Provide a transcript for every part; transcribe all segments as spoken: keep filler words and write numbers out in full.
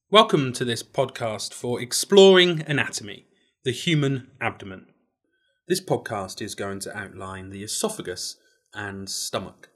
Welcome to this podcast for Exploring Anatomy, the Human Abdomen. This podcast is going to outline the esophagus and stomach.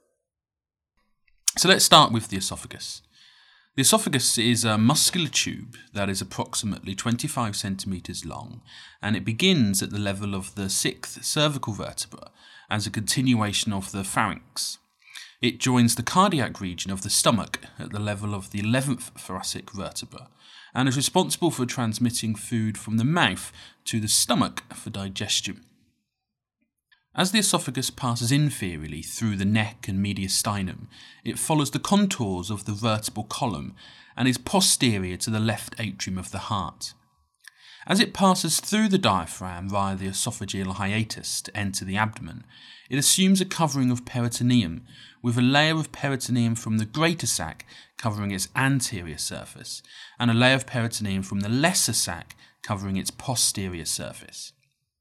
So let's start with the esophagus. The esophagus is a muscular tube that is approximately twenty-five centimetres long, and it begins at the level of the sixth cervical vertebra as a continuation of the pharynx. It joins the cardiac region of the stomach at the level of the eleventh thoracic vertebra and is responsible for transmitting food from the mouth to the stomach for digestion. As the esophagus passes inferiorly through the neck and mediastinum, it follows the contours of the vertebral column and is posterior to the left atrium of the heart. As it passes through the diaphragm via the esophageal hiatus to enter the abdomen, it assumes a covering of peritoneum, with a layer of peritoneum from the greater sac covering its anterior surface, and a layer of peritoneum from the lesser sac covering its posterior surface.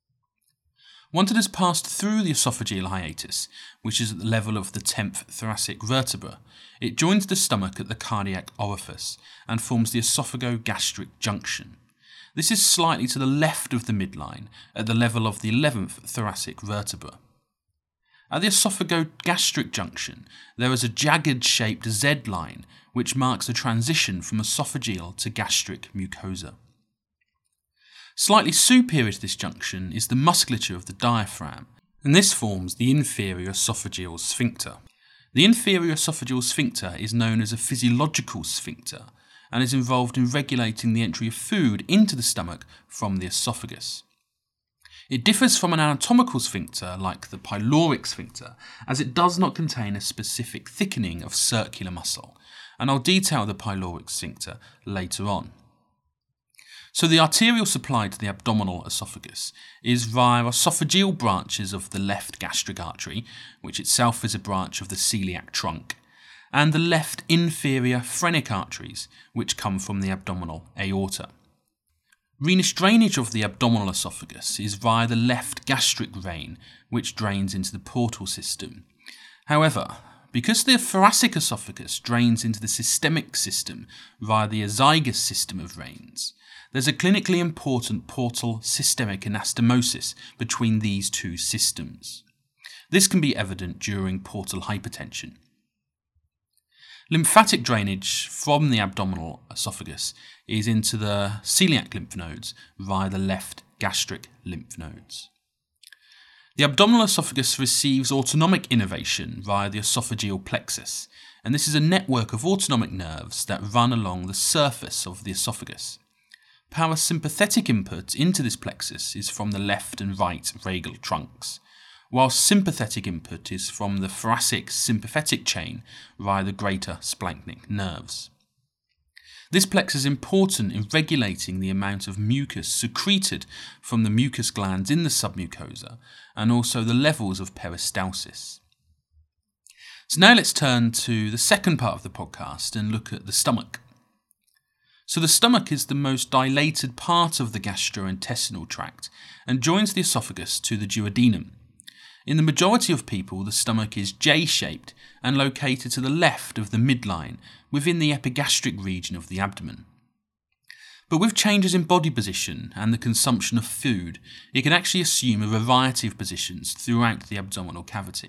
Once it has passed through the esophageal hiatus, which is at the level of the tenth thoracic vertebra, it joins the stomach at the cardiac orifice and forms the esophago-gastric junction. This is slightly to the left of the midline, at the level of the eleventh thoracic vertebra. At the esophago-gastric junction, there is a jagged-shaped Z-line, which marks the transition from esophageal to gastric mucosa. Slightly superior to this junction is the musculature of the diaphragm, and this forms the inferior esophageal sphincter. The inferior esophageal sphincter is known as a physiological sphincter, and is involved in regulating the entry of food into the stomach from the esophagus. It differs from an anatomical sphincter like the pyloric sphincter, as it does not contain a specific thickening of circular muscle, and I'll detail the pyloric sphincter later on. So the arterial supply to the abdominal esophagus is via esophageal branches of the left gastric artery, which itself is a branch of the celiac trunk, and the left inferior phrenic arteries, which come from the abdominal aorta. Venous drainage of the abdominal esophagus is via the left gastric vein, which drains into the portal system. However, because the thoracic esophagus drains into the systemic system via the azygous system of veins, there's a clinically important portal systemic anastomosis between these two systems. This can be evident during portal hypertension. Lymphatic drainage from the abdominal esophagus is into the celiac lymph nodes via the left gastric lymph nodes. The abdominal esophagus receives autonomic innervation via the esophageal plexus, and this is a network of autonomic nerves that run along the surface of the esophagus. Parasympathetic input into this plexus is from the left and right vagal trunks, while sympathetic input is from the thoracic sympathetic chain via the greater splanchnic nerves. This plexus is important in regulating the amount of mucus secreted from the mucus glands in the submucosa and also the levels of peristalsis. So now let's turn to the second part of the podcast and look at the stomach. So the stomach is the most dilated part of the gastrointestinal tract and joins the esophagus to the duodenum. In the majority of people, the stomach is J-shaped and located to the left of the midline within the epigastric region of the abdomen. But with changes in body position and the consumption of food, it can actually assume a variety of positions throughout the abdominal cavity.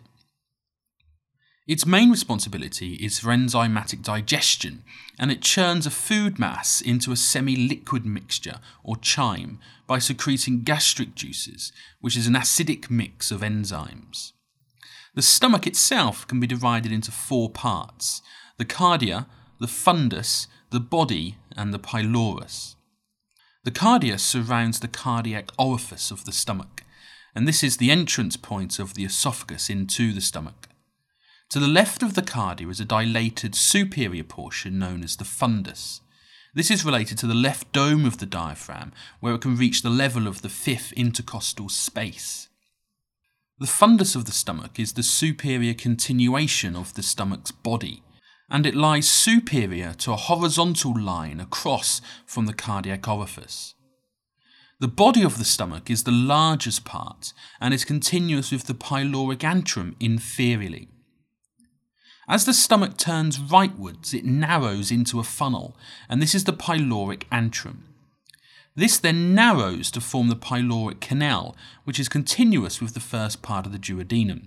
Its main responsibility is for enzymatic digestion, and it churns a food mass into a semi-liquid mixture, or chyme, by secreting gastric juices, which is an acidic mix of enzymes. The stomach itself can be divided into four parts: the cardia, the fundus, the body, and the pylorus. The cardia surrounds the cardiac orifice of the stomach, and this is the entrance point of the esophagus into the stomach. To the left of the cardia is a dilated superior portion known as the fundus. This is related to the left dome of the diaphragm, where it can reach the level of the fifth intercostal space. The fundus of the stomach is the superior continuation of the stomach's body, and it lies superior to a horizontal line across from the cardiac orifice. The body of the stomach is the largest part and is continuous with the pyloric antrum inferiorly. As the stomach turns rightwards, it narrows into a funnel, and this is the pyloric antrum. This then narrows to form the pyloric canal, which is continuous with the first part of the duodenum.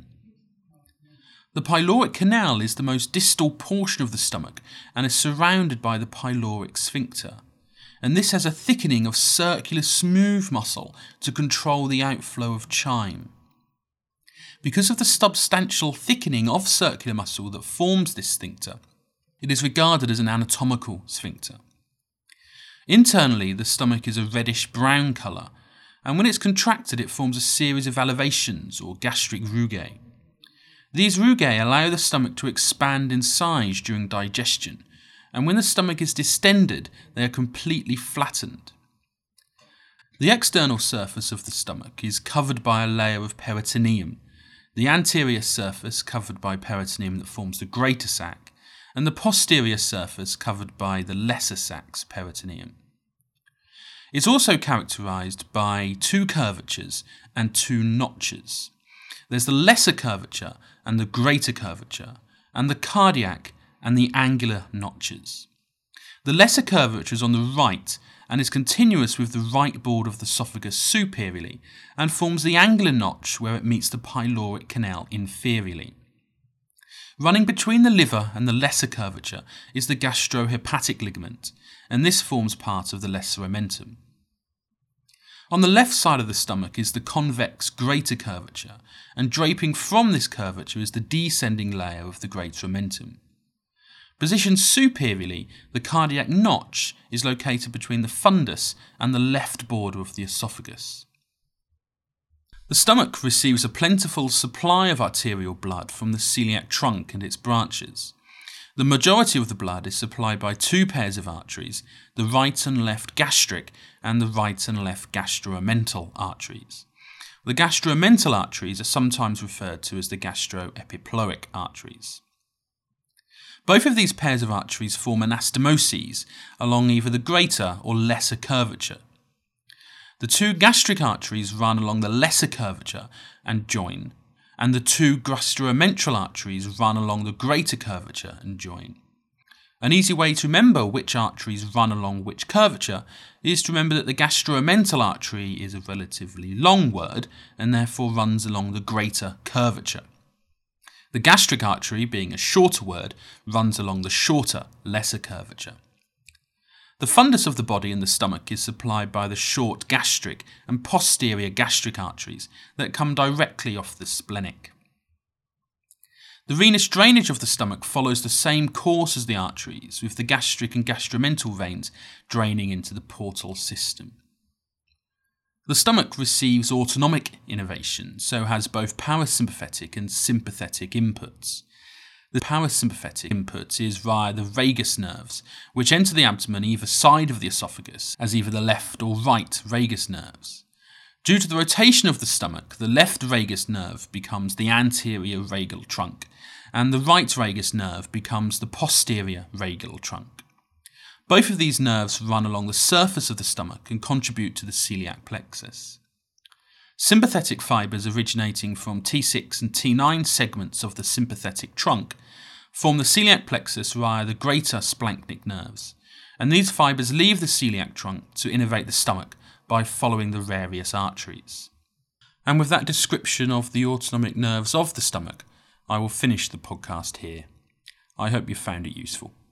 The pyloric canal is the most distal portion of the stomach and is surrounded by the pyloric sphincter, and this has a thickening of circular smooth muscle to control the outflow of chyme. Because of the substantial thickening of circular muscle that forms this sphincter, it is regarded as an anatomical sphincter. Internally, the stomach is a reddish-brown colour, and when it's contracted it forms a series of elevations or gastric rugae. These rugae allow the stomach to expand in size during digestion, and when the stomach is distended, they are completely flattened. The external surface of the stomach is covered by a layer of peritoneum, the anterior surface covered by peritoneum that forms the greater sac, and the posterior surface covered by the lesser sac's peritoneum. It's also characterised by two curvatures and two notches. There's the lesser curvature and the greater curvature, and the cardiac and the angular notches. The lesser curvature is on the right and is continuous with the right border of the esophagus superiorly and forms the angular notch where it meets the pyloric canal inferiorly. Running between the liver and the lesser curvature is the gastrohepatic ligament, and this forms part of the lesser omentum. On the left side of the stomach is the convex greater curvature, and draping from this curvature is the descending layer of the greater omentum. Positioned superiorly, the cardiac notch is located between the fundus and the left border of the esophagus. The stomach receives a plentiful supply of arterial blood from the celiac trunk and its branches. The majority of the blood is supplied by two pairs of arteries, the right and left gastric and the right and left gastroemental arteries. The gastroemental arteries are sometimes referred to as the gastroepiploic arteries. Both of these pairs of arteries form anastomoses along either the greater or lesser curvature. The two gastric arteries run along the lesser curvature and join, and the two gastroemental arteries run along the greater curvature and join. An easy way to remember which arteries run along which curvature is to remember that the gastroemental artery is a relatively long word and therefore runs along the greater curvature. The gastric artery, being a shorter word, runs along the shorter, lesser curvature. The fundus of the body in the stomach is supplied by the short gastric and posterior gastric arteries that come directly off the splenic. The venous drainage of the stomach follows the same course as the arteries, with the gastric and gastromental veins draining into the portal system. The stomach receives autonomic innervation, so has both parasympathetic and sympathetic inputs. The parasympathetic input is via the vagus nerves, which enter the abdomen either side of the esophagus, as either the left or right vagus nerves. Due to the rotation of the stomach, the left vagus nerve becomes the anterior vagal trunk, and the right vagus nerve becomes the posterior vagal trunk. Both of these nerves run along the surface of the stomach and contribute to the celiac plexus. Sympathetic fibres originating from T six and T nine segments of the sympathetic trunk form the celiac plexus via the greater splanchnic nerves, and these fibres leave the celiac trunk to innervate the stomach by following the various arteries. And with that description of the autonomic nerves of the stomach, I will finish the podcast here. I hope you found it useful.